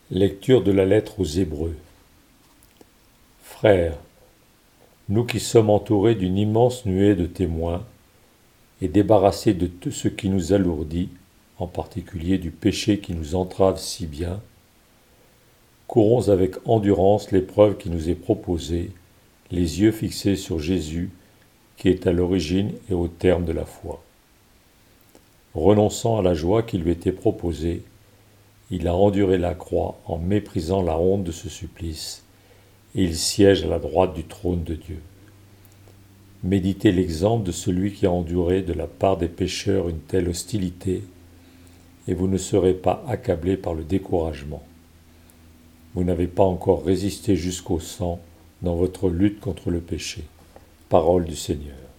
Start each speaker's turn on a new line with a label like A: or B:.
A: Lecture de la lettre aux Hébreux. Frères, nous qui sommes entourés d'une immense nuée de témoins et débarrassés de tout ce qui nous alourdit, en particulier du péché qui nous entrave si bien, courons avec endurance l'épreuve qui nous est proposée, les yeux fixés sur Jésus, qui est à l'origine et au terme de la foi. Renonçant à la joie qui lui était proposée, il a enduré la croix en méprisant la honte de ce supplice, et il siège à la droite du trône de Dieu. Méditez l'exemple de celui qui a enduré de la part des pécheurs une telle hostilité, et vous ne serez pas accablés par le découragement. Vous n'avez pas encore résisté jusqu'au sang dans votre lutte contre le péché. Parole du Seigneur.